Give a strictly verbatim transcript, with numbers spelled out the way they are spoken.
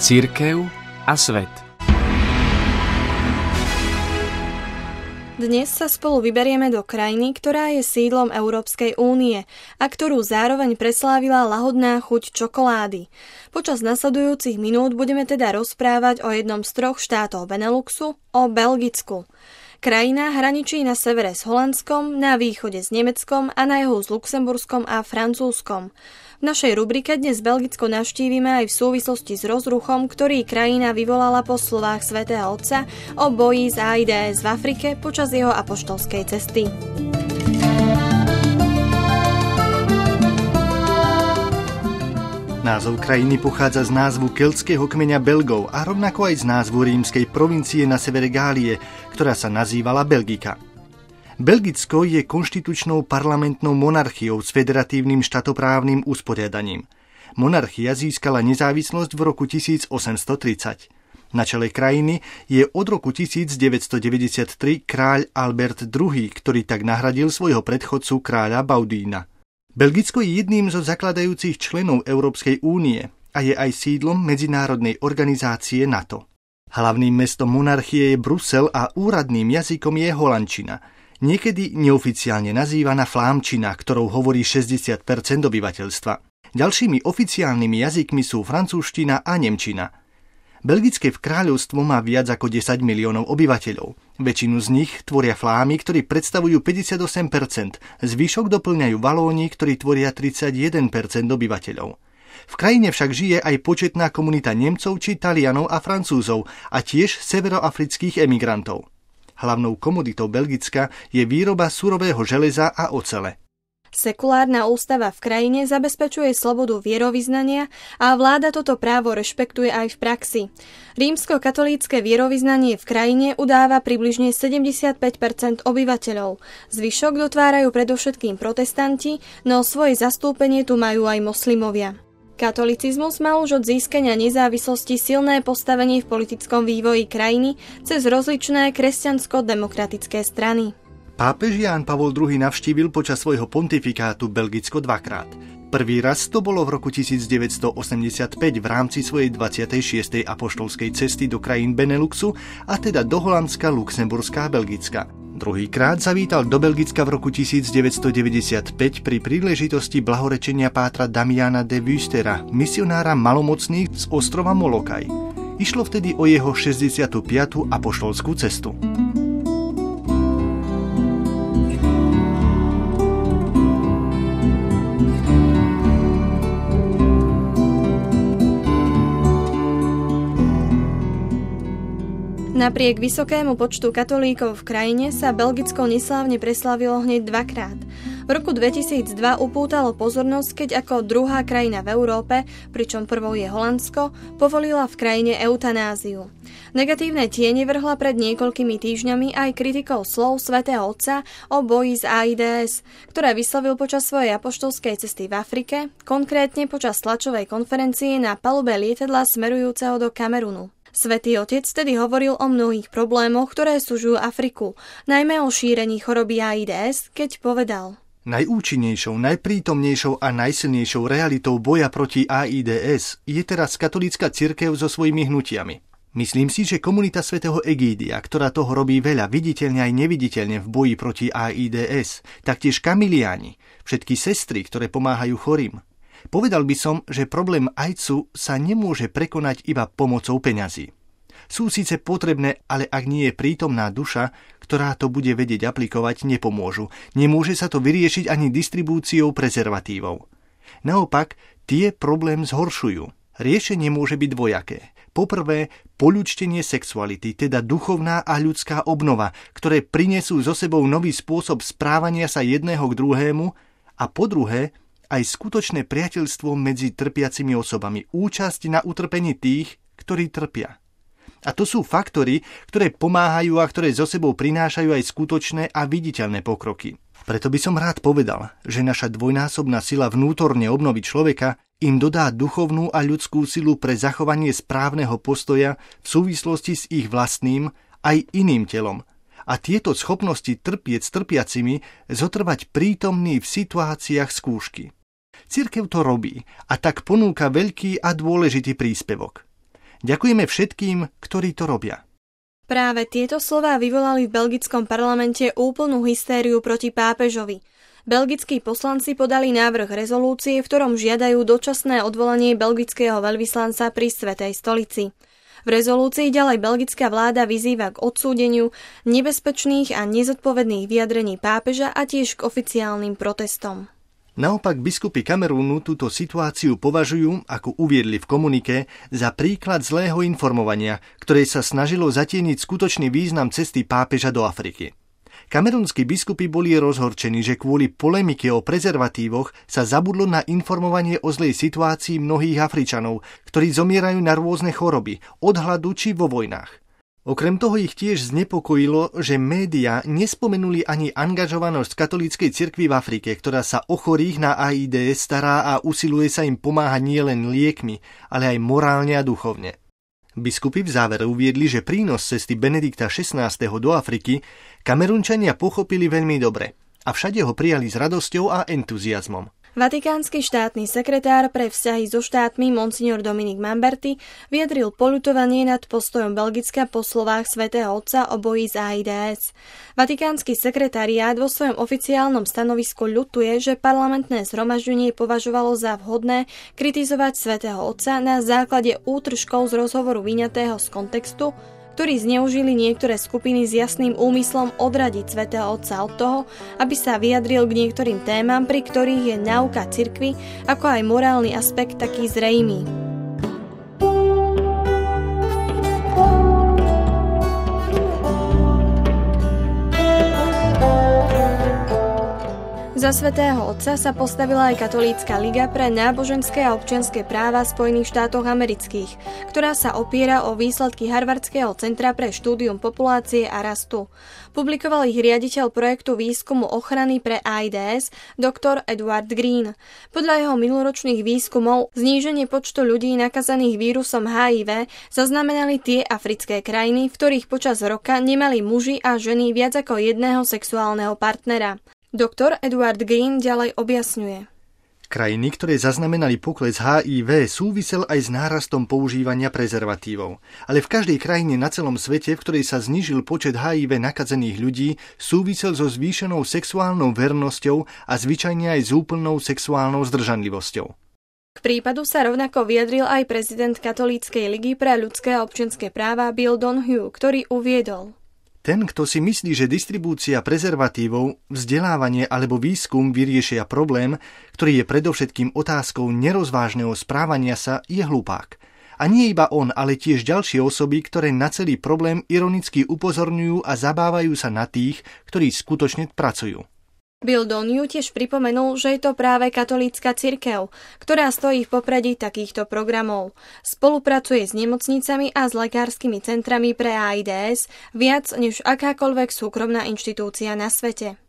Cirkev a svet. Dnes sa spolu vyberieme do krajiny, ktorá je sídlom Európskej únie a ktorú zároveň preslávila lahodná chuť čokolády. Počas nasledujúcich minút budeme teda rozprávať o jednom z troch štátov Beneluxu, o Belgicku. Krajina hraničí na severe s Holandskom, na východe s Nemeckom a na juhu s Luxemburskom a Francúzskom. V našej rubrike dnes Belgicko navštívime aj v súvislosti s rozruchom, ktorý krajina vyvolala po slovách svätého Otca o boji z AIDS v Afrike počas jeho apoštolskej cesty. Názov krajiny pochádza z názvu keltského kmeňa Belgov a rovnako aj z názvu rímskej provincie na severe Gálie, ktorá sa nazývala Belgika. Belgicko je konštitučnou parlamentnou monarchiou s federatívnym štatoprávnym usporiadaním. Monarchia získala nezávislosť v roku tisícosemstotridsať. Na čele krajiny je od roku tisícdeväťstodeväťdesiattri kráľ Albert druhý., ktorý tak nahradil svojho predchodcu kráľa Baudína. Belgicko je jedným zo zakladajúcich členov Európskej únie a je aj sídlom medzinárodnej organizácie NATO. Hlavným mestom monarchie je Brusel a úradným jazykom je holandčina, niekedy neoficiálne nazývaná flámčina, ktorou hovorí šesťdesiat percent obyvateľstva. Ďalšími oficiálnymi jazykmi sú francúzština a nemčina. Belgické kráľovstvo má viac ako desať miliónov obyvateľov. Väčšinu z nich tvoria Flámy, ktorí predstavujú päťdesiatosem percent. Zvyšok doplňajú Valóni, ktorí tvoria tridsaťjeden percent obyvateľov. V krajine však žije aj početná komunita Nemcov či Talianov a Francúzov a tiež severoafrických emigrantov. Hlavnou komoditou Belgicka je výroba surového železa a ocele. Sekulárna ústava v krajine zabezpečuje slobodu vierovyznania a vláda toto právo rešpektuje aj v praxi. Rímsko-katolícke vierovyznanie v krajine udáva približne sedemdesiatpäť percent obyvateľov. Zvyšok dotvárajú predovšetkým protestanti, no svoje zastúpenie tu majú aj moslimovia. Katolicizmus mal už od získania nezávislosti silné postavenie v politickom vývoji krajiny cez rozličné kresťansko-demokratické strany. Pápež Ján Pavol druhý. Navštívil počas svojho pontifikátu Belgicko dvakrát. Prvý raz to bolo v roku tisícdeväťstoosemdesiatpäť v rámci svojej dvadsiatej šiestej apoštolskej cesty do krajín Beneluxu, a teda do Holandska, Luxemburska a Belgicka. Druhýkrát zavítal do Belgicka v roku tisícdeväťstodeväťdesiatpäť pri príležitosti blahorečenia pátra Damiana de Vustera, misionára malomocných z ostrova Molokaj. Išlo vtedy o jeho šesťdesiatu piatu apoštolskú cestu. Napriek vysokému počtu katolíkov v krajine sa Belgicko neslávne preslávilo hneď dvakrát. V roku dvetisícdva upútalo pozornosť, keď ako druhá krajina v Európe, pričom prvou je Holandsko, povolila v krajine eutanáziu. Negatívne tiene vrhla pred niekoľkými týždňami aj kritikou slov svätého Otca o boji z AIDS, ktoré vyslovil počas svojej apoštolskej cesty v Afrike, konkrétne počas tlačovej konferencie na palube lietadla smerujúceho do Kamerunu. Svätý Otec tedy hovoril o mnohých problémoch, ktoré sužujú Afriku, najmä o šírení choroby AIDS, keď povedal: Najúčinnejšou, najprítomnejšou a najsilnejšou realitou boja proti AIDS je teraz katolícka cirkev so svojimi hnutiami. Myslím si, že komunita svätého Egídia, ktorá toho robí veľa viditeľne aj neviditeľne v boji proti AIDS, taktiež kamiliáni, všetky sestry, ktoré pomáhajú chorým. Povedal by som, že problém AIDSu sa nemôže prekonať iba pomocou peňazí. Sú síce potrebné, ale ak nie je prítomná duša, ktorá to bude vedieť aplikovať, nepomôžu. Nemôže sa to vyriešiť ani distribúciou prezervatívov. Naopak, tie problém zhoršujú. Riešenie môže byť dvojaké. Poprvé, poľudštenie sexuality, teda duchovná a ľudská obnova, ktoré prinesú so sebou nový spôsob správania sa jedného k druhému, a po druhé, aj skutočné priateľstvo medzi trpiacimi osobami, účasť na utrpení tých, ktorí trpia. A to sú faktory, ktoré pomáhajú a ktoré so sebou prinášajú aj skutočné a viditeľné pokroky. Preto by som rád povedal, že naša dvojnásobná sila vnútorne obnoviť človeka im dodá duchovnú a ľudskú silu pre zachovanie správneho postoja v súvislosti s ich vlastným aj iným telom. A tieto schopnosti trpieť s trpiacimi zotrvať prítomný v situáciách skúšky. Cirkev to robí a tak ponúka veľký a dôležitý príspevok. Ďakujeme všetkým, ktorí to robia. Práve tieto slová vyvolali v belgickom parlamente úplnú hystériu proti pápežovi. Belgickí poslanci podali návrh rezolúcie, v ktorom žiadajú dočasné odvolanie belgického veľvyslanca pri Svätej stolici. V rezolúcii ďalej belgická vláda vyzýva k odsúdeniu nebezpečných a nezodpovedných vyjadrení pápeža a tiež k oficiálnym protestom. Naopak biskupy Kamerúnu túto situáciu považujú, ako uviedli v komunike, za príklad zlého informovania, ktoré sa snažilo zatieniť skutočný význam cesty pápeža do Afriky. Kamerúnski biskupy boli rozhorčení, že kvôli polemike o prezervatívoch sa zabudlo na informovanie o zlej situácii mnohých Afričanov, ktorí zomierajú na rôzne choroby, od hladu či vo vojnách. Okrem toho ich tiež znepokojilo, že médiá nespomenuli ani angažovanosť katolíckej cirkvi v Afrike, ktorá sa o chorých na AIDS stará a usiluje sa im pomáhať nielen liekmi, ale aj morálne a duchovne. Biskupy v závere uviedli, že prínos cesty Benedikta šestnásteho do Afriky Kamerunčania pochopili veľmi dobre a všade ho prijali s radosťou a entuziazmom. Vatikánsky štátny sekretár pre vzťahy so štátmi Monsignor Dominik Mamberti vyjadril poľutovanie nad postojom Belgicka po slovách svätého Otca o boji s AIDS. Vatikánsky sekretariát vo svojom oficiálnom stanovisku ľutuje, že parlamentné zhromaždenie považovalo za vhodné kritizovať svätého Otca na základe útržkov z rozhovoru vyňatého z kontextu, ktorí zneužili niektoré skupiny s jasným úmyslom odradiť svätého Otca od toho, aby sa vyjadril k niektorým témam, pri ktorých je náuka cirkvi, ako aj morálny aspekt taký zrejmý. Za svätého Otca sa postavila aj Katolícka liga pre náboženské a občianske práva Spojených štátoch amerických, ktorá sa opiera o výsledky Harvardského centra pre štúdium populácie a rastu. Publikoval ich riaditeľ projektu výskumu ochrany pre AIDS, doktor Edward Green. Podľa jeho minuloročných výskumov zníženie počtu ľudí nakazaných vírusom há í vé zaznamenali tie africké krajiny, v ktorých počas roka nemali muži a ženy viac ako jedného sexuálneho partnera. Doktor Edward Green ďalej objasňuje. Krajiny, ktoré zaznamenali pokles há í vé, súvisel aj s nárastom používania prezervatívov. Ale v každej krajine na celom svete, v ktorej sa znížil počet há í vé nakazených ľudí, súvisel so zvýšenou sexuálnou vernosťou a zvyčajne aj s úplnou sexuálnou zdržanlivosťou. K prípadu sa rovnako vyjadril aj prezident Katolíckej ligy pre ľudské a občianske práva Bill Donohue, ktorý uviedol: Ten, kto si myslí, že distribúcia prezervatívov, vzdelávanie alebo výskum vyriešia problém, ktorý je predovšetkým otázkou nerozvážneho správania sa, je hlupák. A nie iba on, ale tiež ďalšie osoby, ktoré na celý problém ironicky upozorňujú a zabávajú sa na tých, ktorí skutočne pracujú. Bill Donohue tiež pripomenul, že je to práve katolícka cirkev, ktorá stojí v popredí takýchto programov. Spolupracuje s nemocnicami a s lekárskymi centrami pre AIDS viac než akákoľvek súkromná inštitúcia na svete.